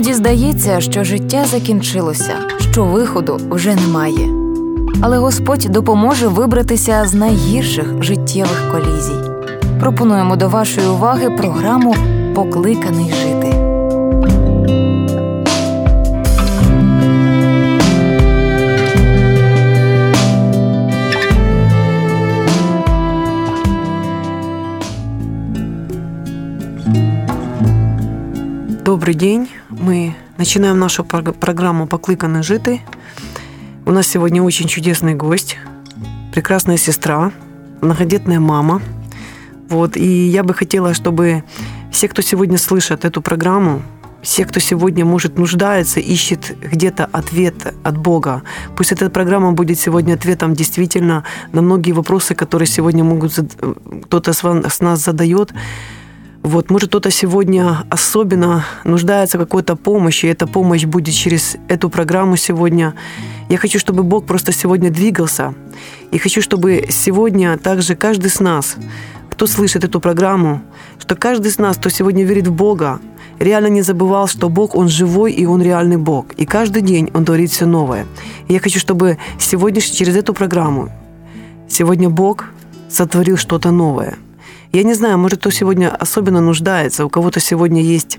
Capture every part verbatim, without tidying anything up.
Іноді здається, що життя закінчилося, що виходу вже немає. Але Господь допоможе вибратися з найгірших життєвих колізій. Пропонуємо до вашої уваги програму «Покликаний жити». Добрый день. Мы начинаем нашу программу «Покликаний жити». У нас сегодня очень чудесный гость, прекрасная сестра, многодетная мама. Вот. И я бы хотела, чтобы все, кто сегодня слышит эту программу, все, кто сегодня, может, нуждается, ищет где-то ответ от Бога, пусть эта программа будет сегодня ответом действительно на многие вопросы, которые сегодня могут кто-то с нас задает. Вот, может, кто-то сегодня особенно нуждается в какой-то помощи, и эта помощь будет через эту программу сегодня. Я хочу, чтобы Бог просто сегодня двигался, и хочу, чтобы сегодня также каждый из нас, кто слышит эту программу, что каждый из нас, кто сегодня верит в Бога, реально не забывал, что Бог, Он живой, и Он реальный Бог. И каждый день Он творит все новое. И я хочу, чтобы сегодня через эту программу сегодня Бог сотворил что-то новое. Я не знаю, может, кто сегодня особенно нуждается, у кого-то сегодня есть,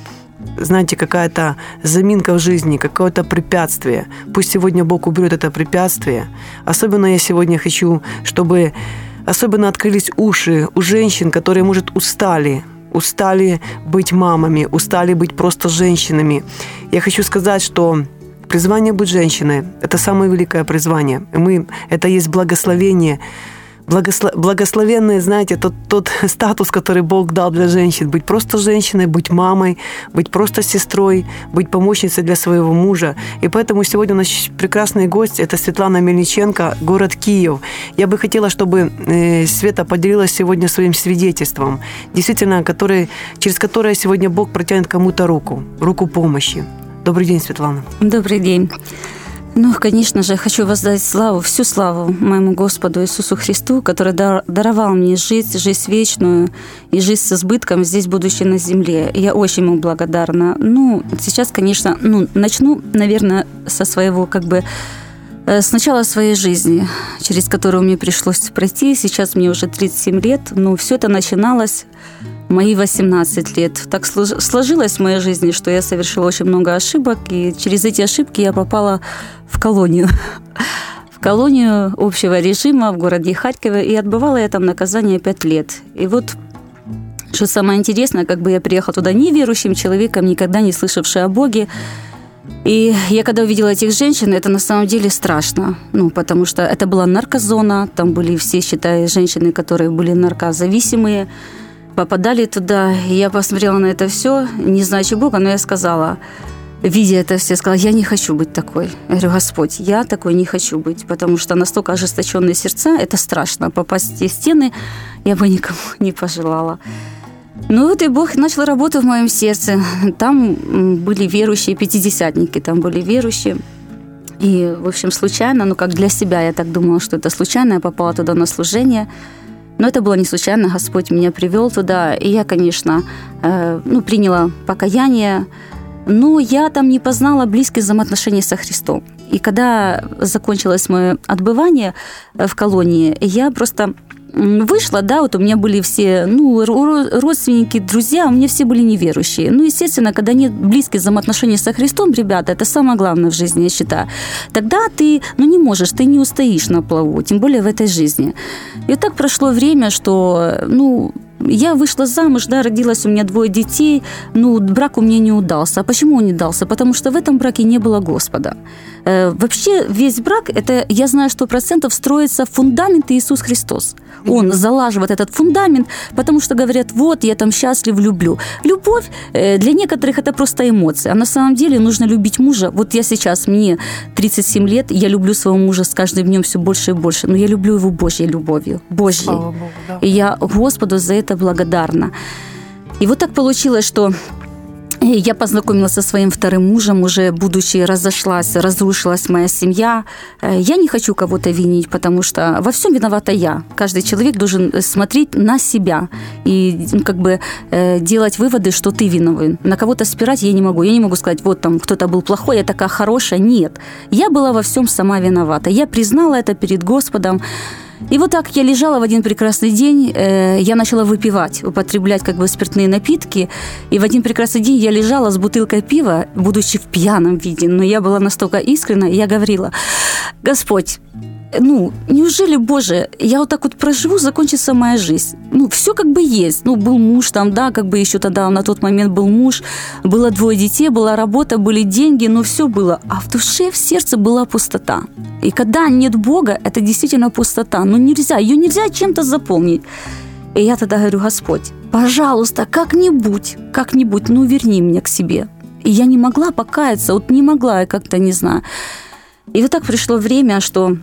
знаете, какая-то заминка в жизни, какое-то препятствие. Пусть сегодня Бог уберет это препятствие. Особенно я сегодня хочу, чтобы особенно открылись уши у женщин, которые, может, устали, устали быть мамами, устали быть просто женщинами. Я хочу сказать, что призвание быть женщиной – это самое великое призвание. Мы, это есть благословение. Благослов... Благословенный, знаете, тот, тот статус, который Бог дал для женщин. Быть просто женщиной, быть мамой, быть просто сестрой, быть помощницей для своего мужа. И поэтому сегодня у нас прекрасный гость – это Светлана Мельниченко, город Киев. Я бы хотела, чтобы Света поделилась сегодня своим свидетельством, действительно, который, через которое сегодня Бог протянет кому-то руку, руку помощи. Добрый день, Светлана. Добрый день. Ну, конечно же, хочу воздать славу, всю славу моему Господу Иисусу Христу, который даровал мне жизнь, жизнь вечную и жизнь с избытком здесь, будучи на земле. Я очень ему благодарна. Ну, сейчас, конечно, ну, начну, наверное, со своего, как бы, с начала своей жизни, через которую мне пришлось пройти. Сейчас мне уже тридцать семь лет, но все это начиналось в мои восемнадцать лет. Так сложилось в моей жизни, что я совершила очень много ошибок, и через эти ошибки я попала в колонию. В колонию общего режима в городе Харькове, и отбывала я там наказание пять лет. И вот, что самое интересное, как бы я приехала туда неверующим человеком, никогда не слышавшей о Боге. И я когда увидела этих женщин, это на самом деле страшно. Ну, потому что это была наркозона, там были все, считай, женщины, которые были наркозависимые, попадали туда. И я посмотрела на это все, не знаючи Бога, но я сказала, видя это все, сказала, я не хочу быть такой. Я говорю, Господь, я такой не хочу быть, потому что настолько ожесточенные сердца, это страшно. Попасть в те стены я бы никому не пожелала. Ну вот и Бог начал работу в моем сердце. Там были верующие пятидесятники, там были верующие. И, в общем, случайно, ну как для себя, я так думала, что это случайно, я попала туда на служение. Но это было не случайно, Господь меня привел туда. И я, конечно, э, ну, приняла покаяние, но я там не познала близких взаимоотношений со Христом. И когда закончилось мое отбывание в колонии, я просто вышла, да, вот у меня были все, ну, родственники, друзья, у меня все были неверующие. Ну, естественно, когда нет близких взаимоотношений со Христом, ребята, это самое главное в жизни, я считаю, тогда ты, ну, не можешь, ты не устоишь на плаву, тем более в этой жизни. И вот так прошло время, что, ну, я вышла замуж, да, родилось у меня двое детей, ну, брак у меня не удался. А почему он не удался? Потому что в этом браке не было Господа. Э, вообще весь брак, это, я знаю, сто процентов строится фундамент Иисус Христос. Он залаживает этот фундамент, потому что говорят, вот, я там счастлив, люблю. Любовь э, для некоторых это просто эмоция, а на самом деле нужно любить мужа. Вот я сейчас, мне тридцать семь лет, я люблю своего мужа с каждым днем все больше и больше, но я люблю его Божьей любовью, Божьей. Слава Богу, да. И я Господу за это благодарна. И вот так получилось, что Я познакомилась со своим вторым мужем, уже будучи разошлась, разрушилась моя семья. Я не хочу кого-то винить, потому что во всем виновата я. Каждый человек должен смотреть на себя и как бы делать выводы, что ты виновен. На кого-то спирать я не могу. Я не могу сказать, вот там кто-то был плохой, я такая хорошая. Нет. Я была во всем сама виновата. Я признала это перед Господом. И вот так я лежала в один прекрасный день, э, я начала выпивать, употреблять как бы спиртные напитки, и в один прекрасный день я лежала с бутылкой пива, будучи в пьяном виде, но я была настолько искренна, и я говорила: Господь, ну, неужели, Боже, я вот так вот проживу, закончится моя жизнь? Ну, все как бы есть. Ну, был муж там, да, как бы еще тогда на тот момент был муж, было двое детей, была работа, были деньги, но все было. А в душе, в сердце была пустота. И когда нет Бога, это действительно пустота. Ну, нельзя, ее нельзя чем-то заполнить. И я тогда говорю: Господь, пожалуйста, как-нибудь, как-нибудь, ну, верни меня к себе. И я не могла покаяться, вот не могла, я как-то не знаю. И вот так пришло время, что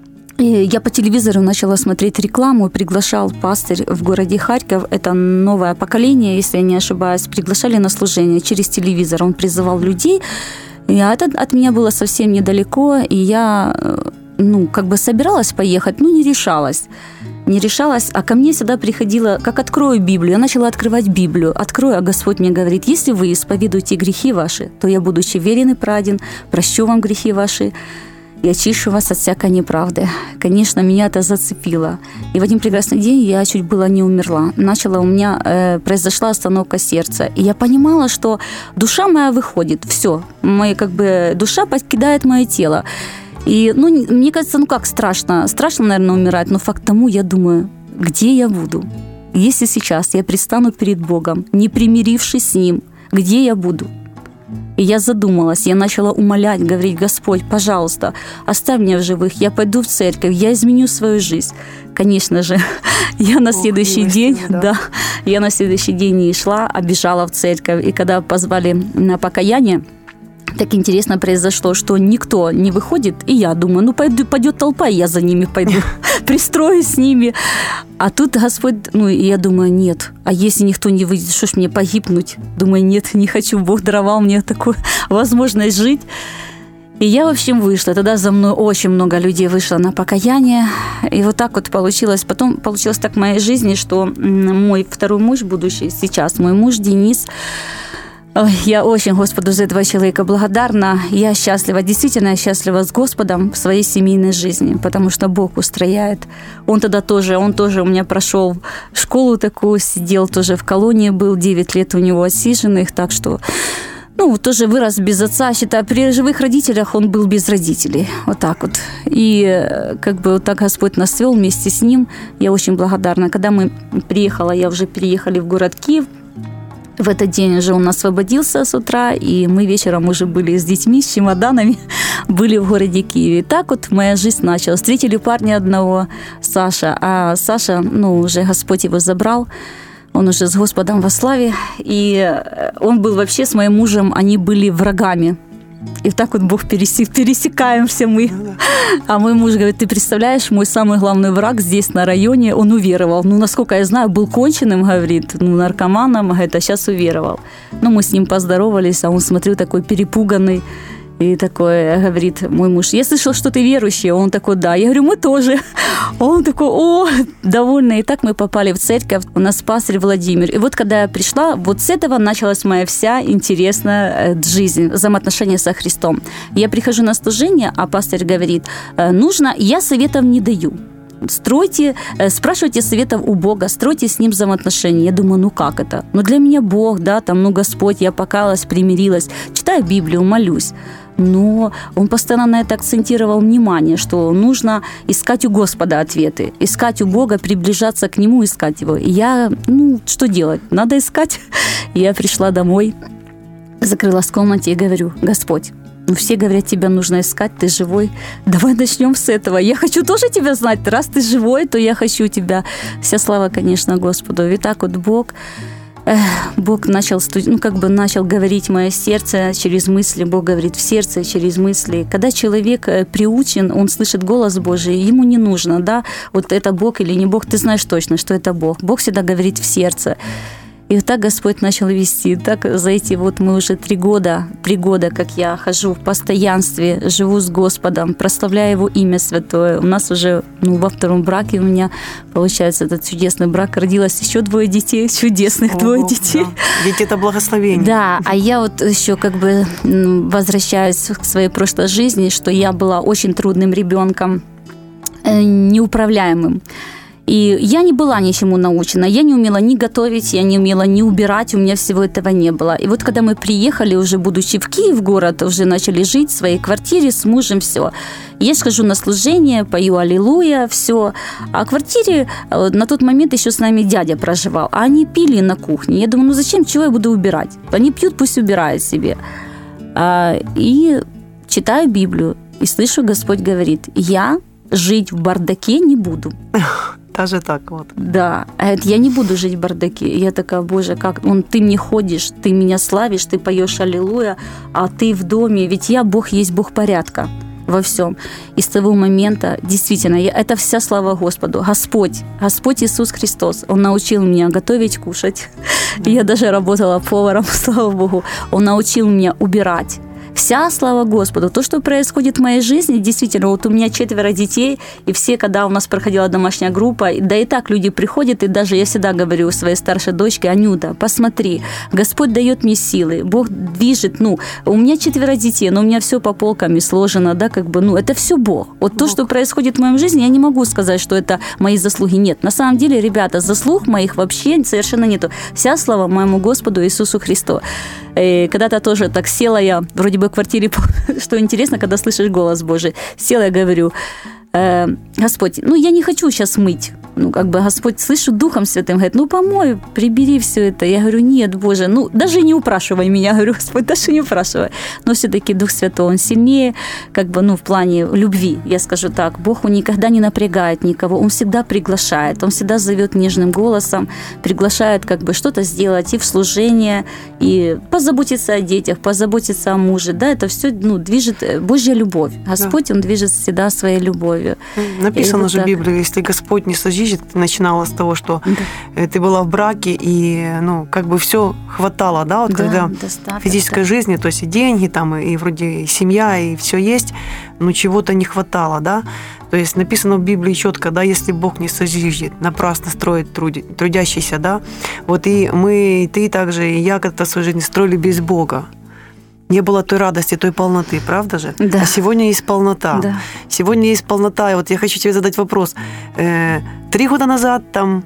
я по телевизору начала смотреть рекламу, приглашал пастырь в городе Харьков, это новое поколение, если я не ошибаюсь, приглашали на служение через телевизор, он призывал людей, и это от меня было совсем недалеко, и я, ну, как бы собиралась поехать, но не решалась. Не решалась, а ко мне всегда приходила, как открою Библию, я начала открывать Библию, открою, а Господь мне говорит: если вы исповедуете грехи ваши, то я, будучи верен и праведен, прощу вам грехи ваши, и очищу вас от всякой неправды. Конечно, меня это зацепило. И в один прекрасный день я чуть было не умерла. Начала у меня, э, произошла остановка сердца. И я понимала, что душа моя выходит. Все. Моя, как бы, душа покидает мое тело. И, ну, мне кажется, ну как страшно. Страшно, наверное, умирать. Но факт тому, я думаю, где я буду? Если сейчас я предстану перед Богом, не примирившись с Ним, где я буду? И я задумалась, я начала умолять, говорить: Господь, пожалуйста, оставь меня в живых, я пойду в церковь, я изменю свою жизнь. Конечно же, я на следующий Ох, день, да. да, я на следующий день не шла, а бежала в церковь. И когда позвали на покаяние, так интересно произошло, что никто не выходит, и я думаю, ну пойду, пойдет толпа, и я за ними пойду, пристроюсь с ними. А тут Господь, ну и я думаю, нет, а если никто не выйдет, что ж мне погибнуть? Думаю, нет, не хочу, Бог даровал мне такую возможность жить. И я, в общем, вышла. Тогда за мной очень много людей вышло на покаяние. И вот так вот получилось. Потом получилось так в моей жизни, что мой второй муж, будущий сейчас, мой муж Денис, ой, я очень Господу за этого человека благодарна. Я счастлива, действительно счастлива с Господом в своей семейной жизни, потому что Бог устрояет. Он тогда тоже, он тоже у меня прошел школу такую, сидел тоже в колонии, был девять лет у него отсиженных, так что, ну, тоже вырос без отца. Считаю, при живых родителях он был без родителей. Вот так вот. И как бы вот так Господь нас свел вместе с ним. Я очень благодарна. Когда мы приехала, я уже переехали в город Киев. В этот день уже он освободился с утра, и мы вечером уже были с детьми, с чемоданами, были в городе Киеве. И так вот моя жизнь началась. Встретили парня одного, Саша, а Саша, ну, уже Господь его забрал, он уже с Господом во славе, и он был вообще с моим мужем, они были врагами. И так вот Бог пересек, пересекаемся мы. А мой муж говорит: ты представляешь, мой самый главный враг здесь на районе, он уверовал. Ну, насколько я знаю, был конченым, говорит, ну, наркоманом, говорит, а сейчас уверовал. Ну, мы с ним поздоровались, а он, смотрю, такой перепуганный. И такой говорит мой муж: я слышал, что ты верующий. Он такой: да. Я говорю: мы тоже. Он такой: о, довольный. И так мы попали в церковь. У нас пастырь Владимир. И вот когда я пришла, вот с этого началась моя вся интересная жизнь, взаимоотношения со Христом. Я прихожу на служение, а пастырь говорит: нужно, я советов не даю. Стройте, спрашивайте советов у Бога, стройте с Ним взаимоотношения. Я думаю, ну как это? Ну для меня Бог, да, там, ну Господь, я покаялась, примирилась, читаю Библию, молюсь. Но он постоянно на это акцентировал внимание, что нужно искать у Господа ответы, искать у Бога, приближаться к Нему, искать Его. И я, ну, что делать? Надо искать. Я пришла домой, закрылась в комнате и говорю: Господь, ну, все говорят, тебя нужно искать, ты живой. Давай начнем с этого. Я хочу тоже тебя знать. Раз ты живой, то я хочу тебя. Вся слава, конечно, Господу. И так вот Бог... Бог начал, ну, как бы начал говорить в мое сердце через мысли. Бог говорит в сердце через мысли. Когда человек приучен, он слышит голос Божий, ему не нужно, да, вот это Бог или не Бог, ты знаешь точно, что это Бог. Бог всегда говорит в сердце. И И вот так Господь начал вести. Так за эти вот мы уже три года, три года, как я хожу в постоянстве, живу с Господом, прославляю Его имя святое. У нас уже ну, во втором браке у меня, получается, этот чудесный брак, родилось еще двое детей, чудесных О, двое детей. Да. Ведь это благословение. Да, а я вот еще как бы возвращаюсь к своей прошлой жизни, что я была очень трудным ребенком, неуправляемым. И я не была ничему научена. Я не умела ни готовить, я не умела ни убирать, у меня всего этого не было. И вот когда мы приехали, уже будучи в Киев, город, уже начали жить в своей квартире с мужем, все. Я схожу на служение, пою аллилуйя, все. А в квартире на тот момент еще с нами дядя проживал. А они пили на кухне. Я думаю, ну зачем, чего я буду убирать? Они пьют, пусть убирают себе. И читаю Библию, и слышу, Господь говорит, я жить в бардаке не буду. Даже так вот. Да, я не буду жить в бардаке. Я такая, Боже, как он, ты мне ходишь, ты меня славишь, ты поешь аллилуйя, а ты в доме, ведь я, Бог есть Бог порядка во всем. И с того момента, действительно, я, это вся слава Господу. Господь, Господь Иисус Христос, Он научил меня готовить, кушать. Да. Я даже работала поваром, слава Богу. Он научил меня убирать. Вся слава Господу. То, что происходит в моей жизни, действительно, вот у меня четверо детей, и все, когда у нас проходила домашняя группа, да и так люди приходят, и даже я всегда говорю своей старшей дочке, Анюта, посмотри, Господь дает мне силы, Бог движет, ну, у меня четверо детей, но у меня все по полкам сложено, да, как бы, ну, это все Бог. Вот Бог. То, что происходит в моей жизни, я не могу сказать, что это мои заслуги. Нет, на самом деле, ребята, заслуг моих вообще совершенно нету. Вся слава моему Господу Иисусу Христу. И когда-то тоже так села я, вроде бы в квартире, что интересно, когда слышишь голос Божий. Села, я говорю, э, Господь, ну я не хочу сейчас мыть. Ну, как бы Господь, слышу, Духом Святым, говорит, ну, помой, прибери все это. Я говорю, нет, Боже, ну, даже не упрашивай меня, говорю, Господь, даже не упрашивай. Но все-таки Дух Святой, Он сильнее, как бы, ну, в плане любви, я скажу так. Бог, Он никогда не напрягает никого, Он всегда приглашает, Он всегда зовет нежным голосом, приглашает, как бы, что-то сделать и в служение, и позаботиться о детях, позаботиться о муже, да, это все, ну, движет Божья любовь. Господь, да. Он движет всегда своей любовью. Написано вот же так. в Библии, если Господь не сожжет, ты начинала с того, что да. ты была в браке, и, ну, как бы все хватало, да, вот да, когда достаточно. физической жизни, то есть и деньги, там, и вроде и семья, и все есть, но чего-то не хватало, да. То есть написано в Библии четко, да, если Бог не сожжет, напрасно строит труди, трудящийся, да. Вот и мы, и ты также, и я когда-то свою жизнь строили без Бога. Не было той радости, той полноты, правда же? Да. А сегодня есть полнота. Да. Сегодня есть полнота. И вот я хочу тебе задать вопрос. Э, три года назад там...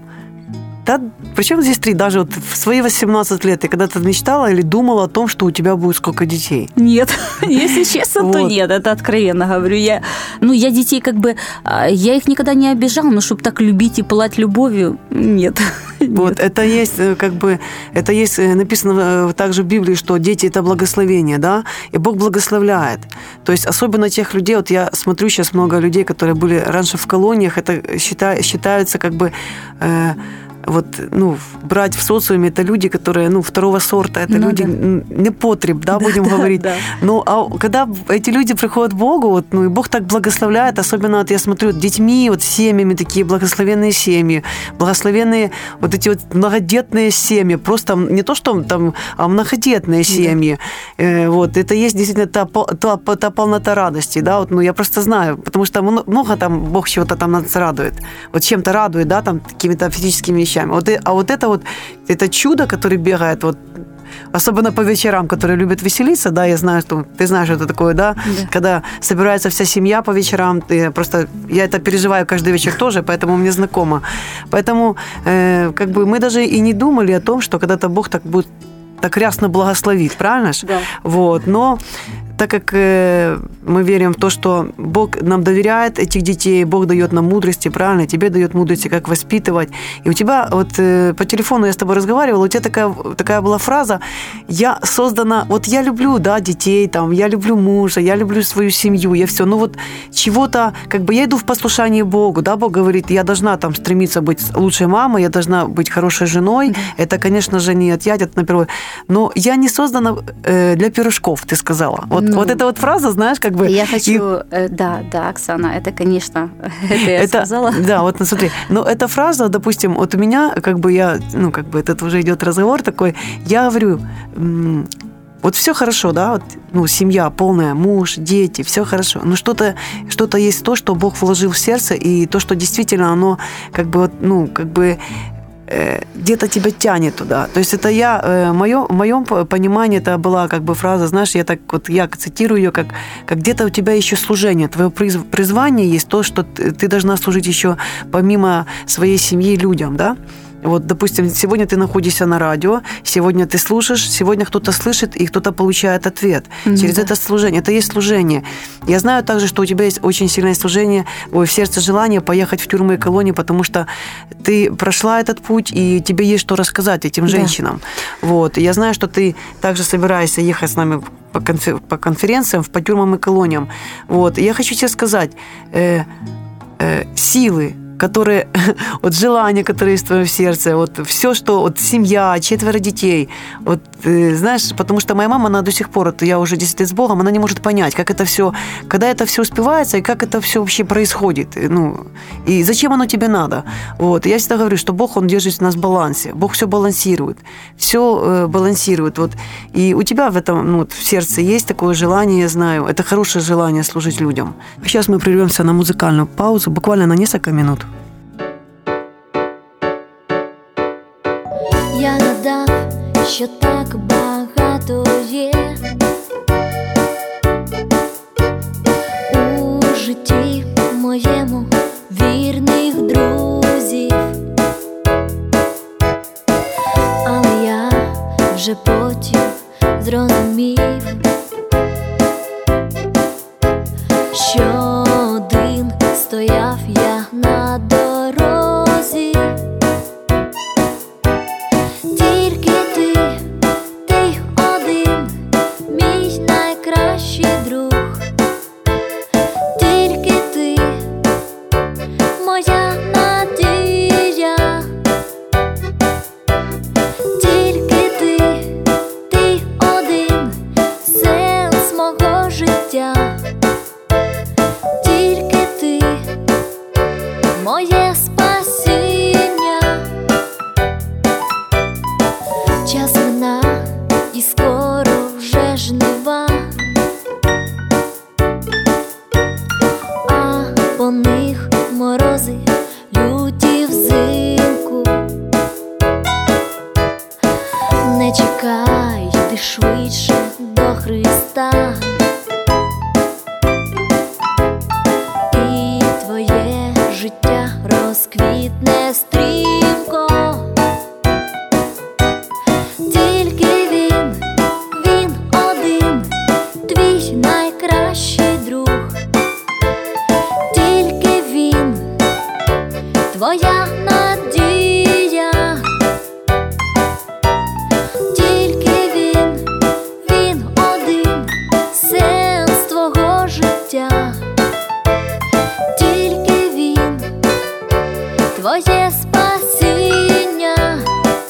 Да, причем здесь три? Даже вот в свои восемнадцать лет ты когда-то мечтала или думала о том, что у тебя будет сколько детей? Нет. Если честно, вот. то нет. Это откровенно говорю. Я, ну, я детей как бы... Я их никогда не обижала, но чтобы так любить и пылать любовью, нет. Вот, нет. Это есть, как бы, это есть написано также в Библии, что дети – это благословение, да, и Бог благословляет. То есть особенно тех людей, вот я смотрю сейчас много людей, которые были раньше в колониях, это считай, считаются как бы... Э, вот, ну, брать в социуме, это люди, которые, ну, второго сорта, это ну, люди да. непотреб, да, будем да, говорить. Да. Ну, а когда эти люди приходят к Богу, вот, ну, и Бог так благословляет, особенно, вот я смотрю, детьми, вот семьями такие благословенные семьи, благословенные вот эти вот многодетные семьи, просто не то, что там, а многодетные семьи. Да. Э, вот, это есть действительно та, та, та полнота радости, да, вот, ну, я просто знаю, потому что много там Бог чего-то там нас радует, вот чем-то радует, да, там, какими-то физическими вещами. Вот, а вот это вот, это чудо, которое бегает, вот, особенно по вечерам, которые любят веселиться, да, я знаю, что ты знаешь, что это такое, да, да. Когда собирается вся семья по вечерам, ты просто, я это переживаю каждый вечер тоже, поэтому мне знакомо. Поэтому, э, как бы, мы даже и не думали о том, что когда-то Бог так будет, так рясно благословит, правильно же? Да. Вот, но... Так как э, мы верим в то, что Бог нам доверяет этих детей, Бог дает нам мудрости, правильно, тебе дает мудрости, как воспитывать. И у тебя, вот э, по телефону я с тобой разговаривала, у тебя такая, такая была фраза, я создана, вот я люблю, да, детей, там, я люблю мужа, я люблю свою семью, я все, ну вот чего-то, как бы я иду в послушание Богу, да, Бог говорит, я должна там стремиться быть лучшей мамой, я должна быть хорошей женой, mm-hmm. это, конечно же, не отъять, это напервой, но я не создана э, для пирожков, ты сказала. Вот Ну, вот эта вот фраза, знаешь, как бы... Я хочу... И... Да, да, Оксана, это, конечно, это я это, сказала. Да, вот смотри. Но эта фраза, допустим, вот у меня, как бы я, ну, как бы этот уже идет разговор такой, я говорю... Вот все хорошо, да, вот, ну, семья полная, муж, дети, все хорошо. Но что-то, что-то есть то, что Бог вложил в сердце, и то, что действительно оно, как бы, вот, ну, как бы э, где-то тебя тянет туда. То есть это я, э, моё, в моем понимании это была как бы фраза, знаешь, я так вот, я цитирую ее, как, как где-то у тебя еще служение, твое призвание есть то, что ты, ты должна служить еще помимо своей семьи людям, да. Вот, допустим, сегодня ты находишься на радио, сегодня ты слушаешь, сегодня кто-то слышит, и кто-то получает ответ. Mm-hmm. Через это служение. Это есть служение. Я знаю также, что у тебя есть очень сильное служение, ой, в сердце желание поехать в тюрьмы и колонии, потому что ты прошла этот путь, и тебе есть что рассказать этим женщинам. Да. Вот. И я знаю, что ты также собираешься ехать с нами по, конфер- по конференциям, по тюрьмам и колониям. Вот. И я хочу тебе сказать, э, э, силы, которые, вот желания, которые есть в твоем сердце, вот все, что, вот семья, четверо детей, вот, э, знаешь, потому что моя мама, она до сих пор, вот, я уже десять лет с Богом, она не может понять, как это все, когда это все успевается, и как это все вообще происходит, ну, и зачем оно тебе надо, вот, я всегда говорю, что Бог, Он держит нас в балансе, Бог все балансирует, все э, балансирует, вот, и у тебя в этом, ну, в сердце есть такое желание, я знаю, это хорошее желание служить людям. Сейчас мы прервемся на музыкальную паузу, буквально на несколько минут. Я гадав, що так багато є у житті моєму вірних друзів, але я вже потім зрозумів, що один стояв я на дорозі. Моє спасіння, час мина і скоро вже жнива, а по них морози люті взимку. Не чекай, йди швидше до Христа, і твоє життя розквітне стрімко. Тільки він, він один, твій найкращий друг. Тільки він, твоя надія. Тільки він, він один, сенс твого життя. Тільки він, твоє спасіння.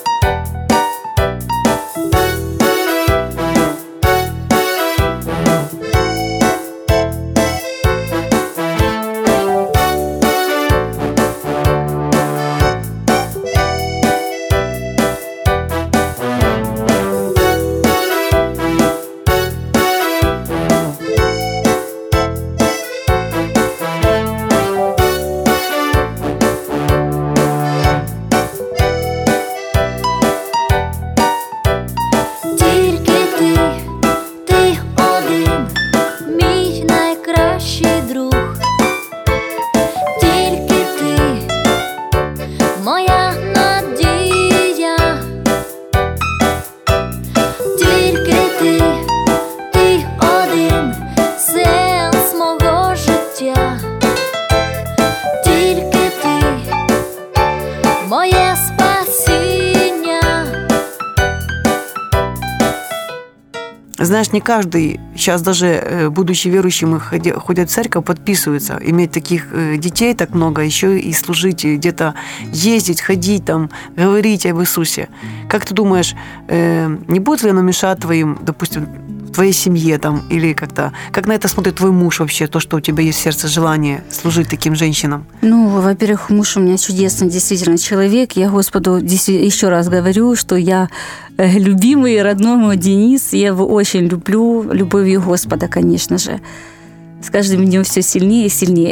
Знаешь, не каждый, сейчас даже будучи верующим, ходят в церковь, подписываются, иметь таких детей так много, еще и служить, где-то ездить, ходить, там, говорить об Иисусе. Как ты думаешь, не будет ли оно мешать твоим, допустим, твоей семье там, или как-то, как на это смотрит твой муж вообще, то, что у тебя есть в сердце желание служить таким женщинам? Ну, во-первых, муж у меня чудесный действительно человек. Я Господу еще раз говорю, что я любимый, родной мой Денис, я его очень люблю, любовью Господа, конечно же. С каждым днем все сильнее и сильнее.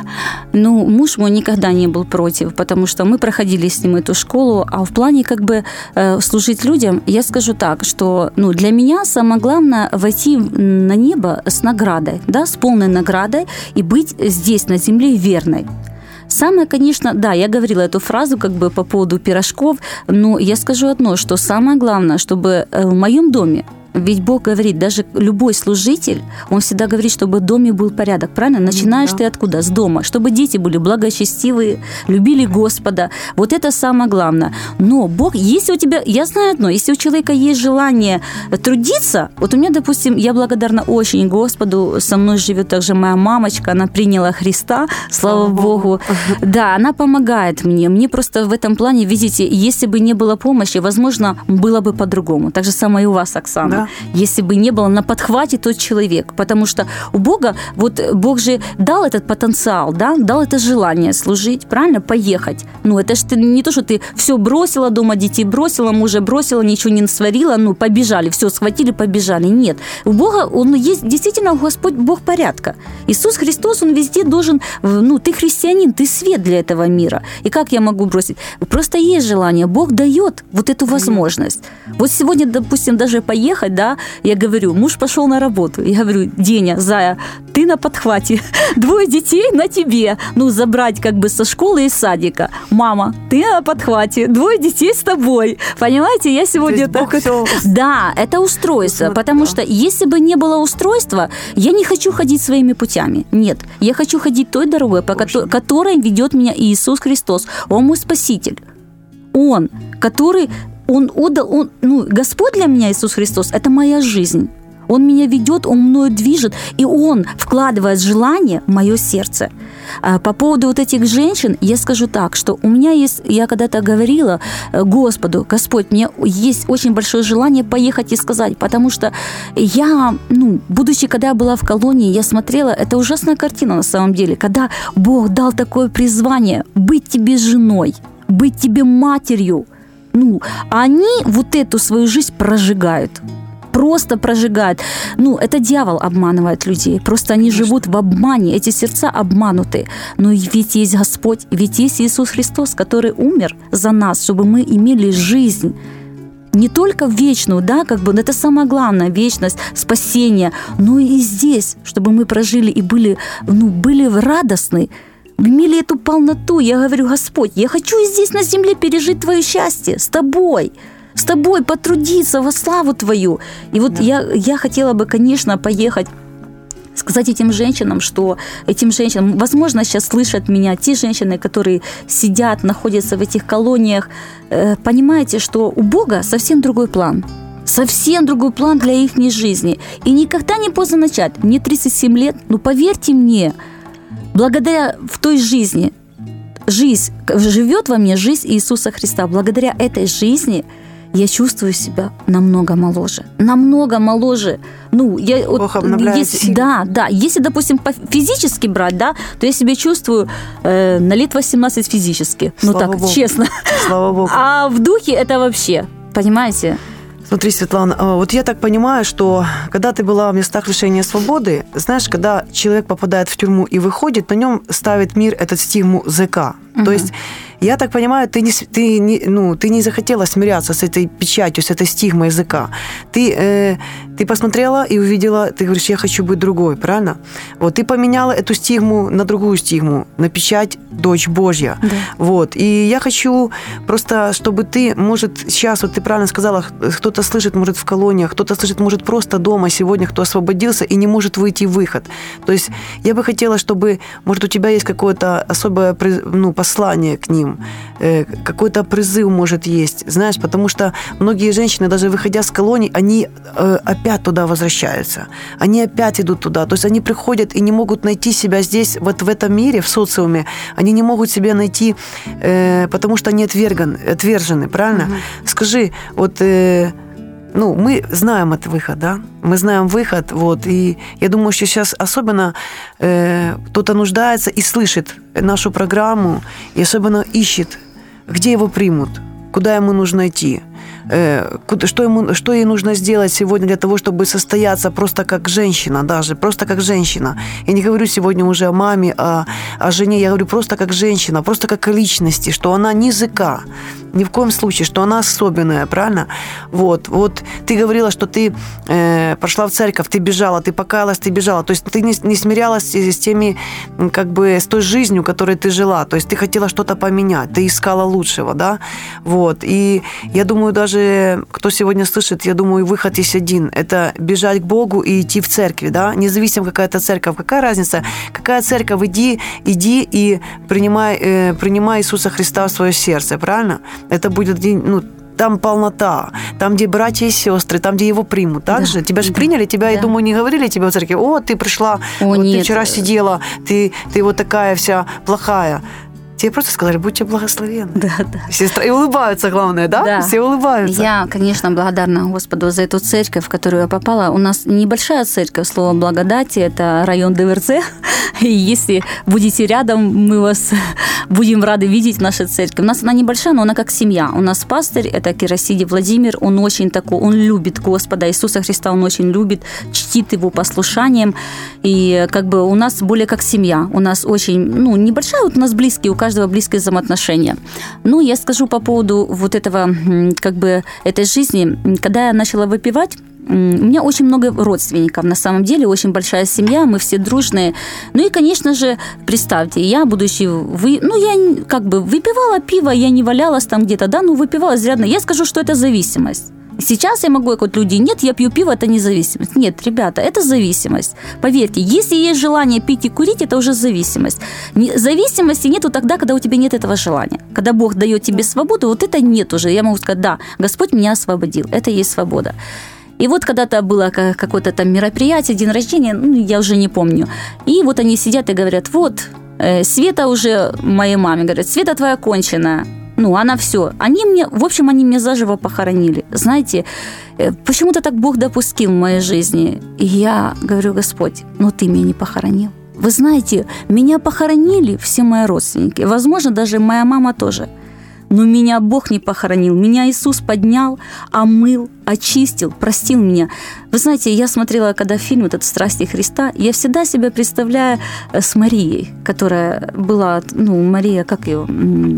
Ну, муж мой никогда не был против, потому что мы проходили с ним эту школу, а в плане как бы э, служить людям, я скажу так, что ну, для меня самое главное войти на небо с наградой, да, с полной наградой и быть здесь, на земле, верной. Самое, конечно, да, я говорила эту фразу как бы по поводу пирожков, но я скажу одно, что самое главное, чтобы в моем доме, ведь Бог говорит, даже любой служитель, он всегда говорит, чтобы в доме был порядок, правильно? Начинаешь да. ты откуда? С дома. Чтобы дети были благочестивые, любили Господа. Вот это самое главное. Но Бог, если у тебя, я знаю одно, если у человека есть желание трудиться, вот у меня, допустим, я благодарна очень Господу, со мной живет также моя мамочка, она приняла Христа, слава Богу. Да, она помогает мне. Мне просто в этом плане, видите, если бы не было помощи, возможно, было бы по-другому. Так же самое и у вас, Оксана. Да. Если бы не было на подхвате тот человек. Потому что у Бога, вот Бог же дал этот потенциал, да, дал это желание служить, правильно, поехать. Ну, это же ты, не то, что ты все бросила дома, детей бросила, мужа бросила, ничего не сварила, ну, побежали, все схватили, побежали. Нет. У Бога, он есть, действительно, Господь, Бог порядка. Иисус Христос, он везде должен, ну, ты христианин, ты свет для этого мира. И как я могу бросить? Просто есть желание, Бог дает вот эту возможность. Вот сегодня, допустим, даже поехать, да, я говорю, муж пошел на работу. Я говорю, Деня, Зая, ты на подхвате. Двое детей на тебе. Ну, забрать как бы со школы и садика. Мама, ты на подхвате. Двое детей с тобой. Понимаете, я сегодня так... Все... Да, это устройство. Потому что если бы не было устройства, я не хочу ходить своими путями. Нет, я хочу ходить той дорогой, по ко- которой ведет меня Иисус Христос. Он мой Спаситель. Он, который... Он отдал, он, ну, Господь для меня, Иисус Христос, это моя жизнь. Он меня ведет, Он мною движет, и Он вкладывает желание в мое сердце. А по поводу вот этих женщин, я скажу так, что у меня есть, я когда-то говорила Господу, Господь, мне есть очень большое желание поехать и сказать, потому что я, ну, будучи, когда я была в колонии, я смотрела, это ужасная картина на самом деле, когда Бог дал такое призвание быть тебе женой, быть тебе матерью. Ну, они вот эту свою жизнь прожигают. Просто прожигают. Ну, это дьявол обманывает людей. Просто они Конечно. живут в обмане. Эти сердца обмануты. Но ведь есть Господь, ведь есть Иисус Христос, который умер за нас, чтобы мы имели жизнь. Не только вечную, да, как бы, это самое главное, вечность, спасение, но и здесь, чтобы мы прожили и были, ну, были радостны, имели эту полноту. Я говорю, Господь, я хочу здесь на земле пережить Твое счастье с Тобой, с Тобой потрудиться во славу Твою. И вот да. я, я хотела бы, конечно, поехать, сказать этим женщинам, что этим женщинам, возможно, сейчас слышат меня те женщины, которые сидят, находятся в этих колониях, э, понимаете, что у Бога совсем другой план. Совсем другой план для их жизни. И никогда не поздно начать. Мне тридцать семь лет, ну поверьте мне, благодаря в той жизни, жизнь, живет во мне жизнь Иисуса Христа. Благодаря этой жизни я чувствую себя намного моложе. Намного моложе. Ну, я, Бог вот, обновляет если, силу. Да, да. Если, допустим, физически брать, да, то я себя чувствую э, на лет восемнадцать физически. Ну Слава так, Богу. честно. Слава Богу. А в духе это вообще, понимаете? Смотри, Светлана, вот я так понимаю, что когда ты была в местах лишения свободы, знаешь, когда человек попадает в тюрьму и выходит, на нем ставит мир этот стигму ЗК. Угу. То есть, я так понимаю, ты не, ты, не, ну, ты не захотела смиряться с этой печатью, с этой стигмой языка. Ты, э, ты посмотрела и увидела, ты говоришь, я хочу быть другой, правильно? Вот, ты поменяла эту стигму на другую стигму, на печать «Дочь Божья». Да. Вот, и я хочу просто, чтобы ты, может, сейчас, вот ты правильно сказала, кто-то слышит, может, в колониях, кто-то слышит, может, просто дома сегодня, кто освободился и не может выйти в выход. То есть, я бы хотела, чтобы, может, у тебя есть какое-то особое, ну, послание к ним, какой-то призыв, может, есть, знаешь, потому что многие женщины, даже выходя с колоний, они э, опять туда возвращаются, они опять идут туда, то есть они приходят и не могут найти себя здесь, вот в этом мире, в социуме, они не могут себя найти, э, потому что они отверган, отвержены, правильно? Угу. Скажи, вот... Э, ну, мы знаем этот выход, да, мы знаем выход, вот, и я думаю, что сейчас особенно э, кто-то нуждается и слышит нашу программу, и особенно ищет, где его примут, куда ему нужно идти, э, куда, что, ему, что ей нужно сделать сегодня для того, чтобы состояться просто как женщина даже, просто как женщина. Я не говорю сегодня уже о маме, о, о жене, я говорю просто как женщина, просто как о личности, что она не языка, ни в коем случае, что она особенная, правильно? Вот, вот ты говорила, что ты э, пошла в церковь, ты бежала, ты покаялась, ты бежала, то есть ты не, не смирялась с теми, как бы, с той жизнью, которой ты жила, то есть ты хотела что-то поменять, ты искала лучшего, да, вот, и я думаю, даже кто сегодня слышит, я думаю, выход есть один, это бежать к Богу и идти в церковь, да, независимо какая это церковь, какая разница, какая церковь, иди, иди и принимай, э, принимай Иисуса Христа в свое сердце, правильно? Это будет, ну, там полнота, там, где братья и сестры, там, где его примут, так да, же? Тебя же да, приняли, тебя, да. Я думаю, не говорили тебе в церкви, о, ты пришла, о, вот ты вчера сидела, ты, ты вот такая вся плохая. Тебе просто сказали, будьте благословенны. Да, да. Сестра, и улыбаются, главное, да? Да. Все улыбаются. Я, конечно, благодарна Господу за эту церковь, в которую я попала. У нас небольшая церковь, слово благодати, это район ДВРЦ. И если будете рядом, мы вас будем рады видеть в нашей церкви. У нас она небольшая, но она как семья. У нас пастырь, это Кирасиди Владимир, он очень такой, он любит Господа Иисуса Христа, он очень любит, чтит его послушанием. И как бы у нас более как семья. У нас очень, ну, небольшая, вот у нас близкие, у каждого близкие взаимоотношения. Ну, я скажу по поводу вот этого, как бы, этой жизни. Когда я начала выпивать, у меня очень много родственников, на самом деле, очень большая семья, мы все дружные. Ну и, конечно же, представьте, я, будучи, вы, ну, я как бы выпивала пиво, я не валялась там где-то, да, ну, выпивала изрядно. Я скажу, что это зависимость. Сейчас я могу, как вот люди, нет, я пью пиво, это не зависимость. Нет, ребята, это зависимость. Поверьте, если есть желание пить и курить, это уже зависимость. Зависимости нету тогда, когда у тебя нет этого желания. Когда Бог дает тебе свободу, вот это нет уже. Я могу сказать, да, Господь меня освободил, это и есть свобода. И вот когда-то было какое-то там мероприятие, день рождения, ну, я уже не помню. И вот они сидят и говорят, вот, Света уже, моей маме говорят, Света твоя конченая. Ну, она все. Они мне, в общем, они меня заживо похоронили. Знаете, почему-то так Бог допустил в моей жизни. И я говорю, Господь, ну ты меня не похоронил. Вы знаете, меня похоронили все мои родственники. Возможно, даже моя мама тоже. Но меня Бог не похоронил. Меня Иисус поднял, омыл, очистил, простил меня. Вы знаете, я смотрела, когда фильм этот «Страсти Христа», я всегда себя представляю с Марией, которая была, ну, Мария, как ее...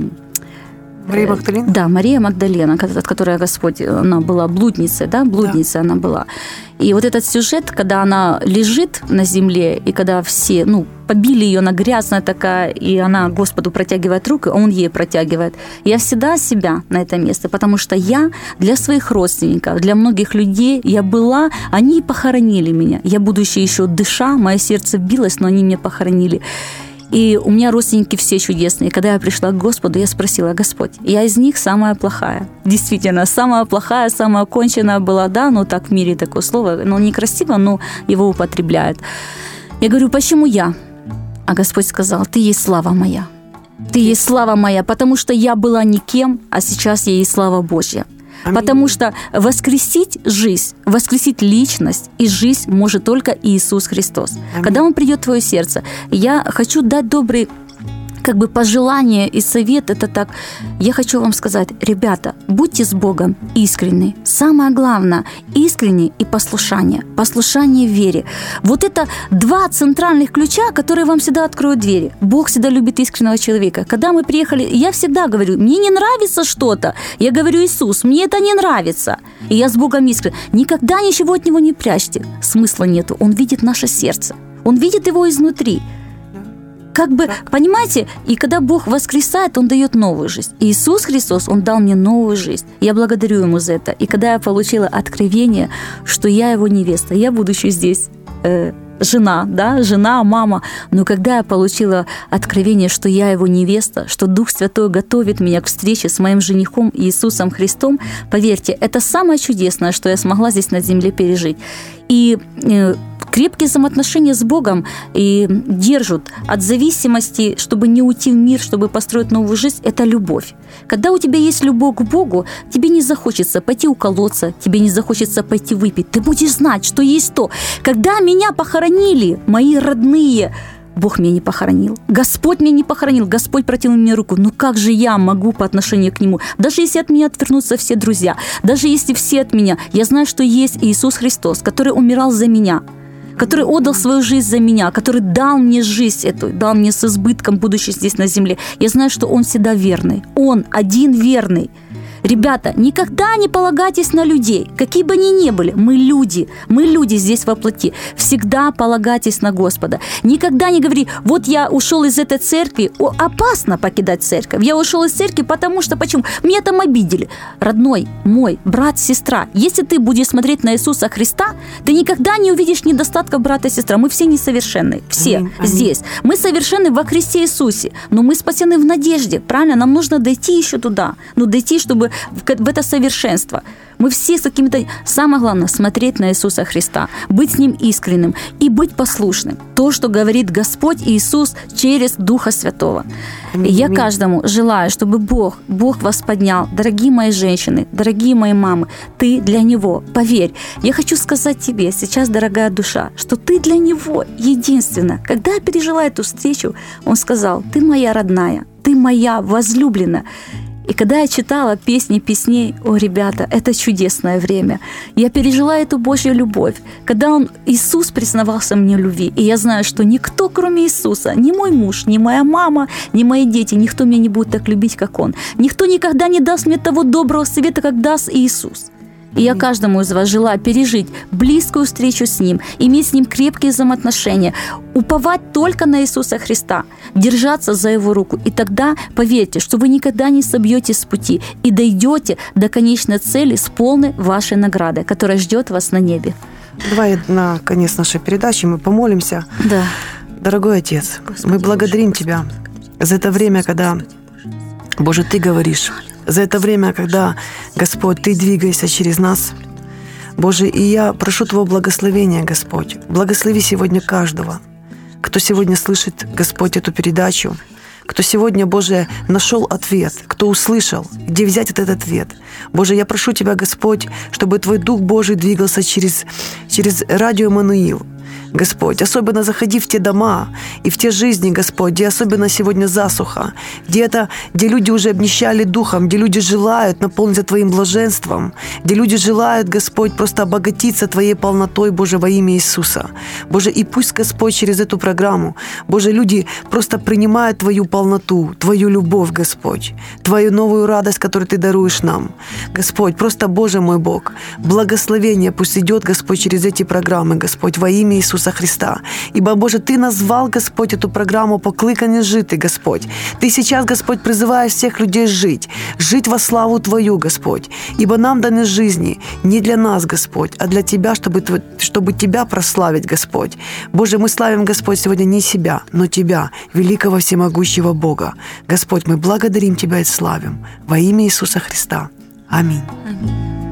Мария Магдалина? Да, Мария Магдалина, от которой Господь, она была блудницей, да, блудницей да. Она была. И вот этот сюжет, когда она лежит на земле, и когда все, ну, побили ее, она грязная такая, и она Господу протягивает руку, он ей протягивает. Я всегда себя на это место, потому что я для своих родственников, для многих людей, я была, они похоронили меня. Я, будучи еще дыша, мое сердце билось, но они меня похоронили. И у меня родственники все чудесные. Когда я пришла к Господу, я спросила, Господь, я из них самая плохая. Действительно, самая плохая, самая конченная была, да, ну так в мире такое слово, но некрасиво, но его употребляют. Я говорю, почему я? А Господь сказал, ты есть слава моя. Ты есть слава моя, потому что я была никем, а сейчас я есть слава Божья. Аминь. Потому что воскресить жизнь, воскресить личность и жизнь может только Иисус Христос. Аминь. Когда Он придет в твое сердце, я хочу дать добрый, как бы, пожелание и совет. Это так, я хочу вам сказать, ребята, будьте с Богом искренни. Самое главное, искренне и послушание. Послушание в вере. Вот это два центральных ключа, которые вам всегда откроют двери. Бог всегда любит искреннего человека. Когда мы приехали, я всегда говорю, мне не нравится что-то. Я говорю, Иисус, мне это не нравится. И я с Богом искренне. Никогда ничего от Него не прячьте. Смысла нету. Он видит наше сердце. Он видит его изнутри. Как бы, понимаете, и когда Бог воскресает, Он дает новую жизнь. И Иисус Христос, Он дал мне новую жизнь. Я благодарю Ему за это. И когда я получила откровение, что я Его невеста, я будучи здесь э, жена, да, жена, мама, но когда я получила откровение, что я Его невеста, что Дух Святой готовит меня к встрече с моим женихом Иисусом Христом, поверьте, это самое чудесное, что я смогла здесь на земле пережить. И э, Крепкие взаимоотношения с Богом и держат от зависимости, чтобы не уйти в мир, чтобы построить новую жизнь, это любовь. Когда у тебя есть любовь к Богу, тебе не захочется пойти уколоться, тебе не захочется пойти выпить. Ты будешь знать, что есть то. Когда меня похоронили мои родные, Бог меня не похоронил. Господь меня не похоронил. Господь протянул мне руку. Ну как же я могу по отношению к Нему? Даже если от меня отвернутся все друзья, даже если все от меня, я знаю, что есть Иисус Христос, который умирал за меня, который отдал свою жизнь за меня, который дал мне жизнь эту, дал мне с избытком, будучи здесь на земле. Я знаю, что Он всегда верный. Он один верный. Ребята, никогда не полагайтесь на людей, какие бы они ни были. Мы люди, мы люди здесь во плоти. Всегда полагайтесь на Господа. Никогда не говори, вот я ушел из этой церкви. О, опасно покидать церковь. Я ушел из церкви, потому что, почему? Меня там обидели. Родной, мой, брат, сестра, если ты будешь смотреть на Иисуса Христа, ты никогда не увидишь недостатков брата и сестры. Мы все несовершенны, все аминь, аминь. Здесь. Мы совершенны во Христе Иисусе, но мы спасены в надежде, правильно? Нам нужно дойти еще туда, ну дойти, чтобы в это совершенство. Мы все с какими-то... Самое главное, смотреть на Иисуса Христа, быть с Ним искренним и быть послушным. То, что говорит Господь Иисус через Духа Святого. И я каждому желаю, чтобы Бог, Бог вас поднял. Дорогие мои женщины, дорогие мои мамы, ты для Него. Поверь, я хочу сказать тебе сейчас, дорогая душа, что ты для Него единственная. Когда я пережила эту встречу, Он сказал, ты моя родная, ты моя возлюбленная. И когда я читала песни песней, о, ребята, это чудесное время. Я пережила эту Божью любовь, когда он, Иисус признавался мне в любви. И я знаю, что никто, кроме Иисуса, ни мой муж, ни моя мама, ни мои дети, никто меня не будет так любить, как Он. Никто никогда не даст мне того доброго совета, как даст Иисус. И я каждому из вас желаю пережить близкую встречу с Ним, иметь с Ним крепкие взаимоотношения, уповать только на Иисуса Христа, держаться за Его руку. И тогда поверьте, что вы никогда не собьетесь с пути и дойдете до конечной цели с полной вашей наградой, которая ждет вас на небе. Давай на конец нашей передачи мы помолимся. Да. Дорогой Отец, Господи, мы благодарим Тебя за это время, когда, Боже, Ты говоришь, за это время, когда, Господь, Ты двигаешься через нас. Боже, и я прошу Твоего благословения, Господь. Благослови сегодня каждого, кто сегодня слышит, Господь, эту передачу, кто сегодня, Боже, нашел ответ, кто услышал, где взять этот ответ. Боже, я прошу Тебя, Господь, чтобы Твой Дух Божий двигался через, через радио Эммануил. Господь, особенно заходи в те дома и в те жизни, Господь, где особенно сегодня засуха, где, это, где люди уже обнищали духом, где люди желают наполниться Твоим блаженством, где люди желают, Господь, просто обогатиться Твоей полнотой, Боже, во имя Иисуса. Боже, и пусть, Господь, через эту программу, Боже, люди просто принимают Твою полноту, Твою любовь, Господь, Твою новую радость, которую Ты даруешь нам. Господь, просто, Боже мой Бог, благословение пусть идет, Господь, через эти программы, Господь, во имя Иисуса Христа. Ибо, Боже, Ты назвал, Господь, эту программу «Покликані жити», Господь. Ты сейчас, Господь, призываешь всех людей жить, жить во славу Твою, Господь. Ибо нам даны жизни не для нас, Господь, а для Тебя, чтобы, чтобы Тебя прославить, Господь. Боже, мы славим, Господь, сегодня не себя, но Тебя, великого всемогущего Бога. Господь, мы благодарим Тебя и славим во имя Иисуса Христа. Аминь. Аминь.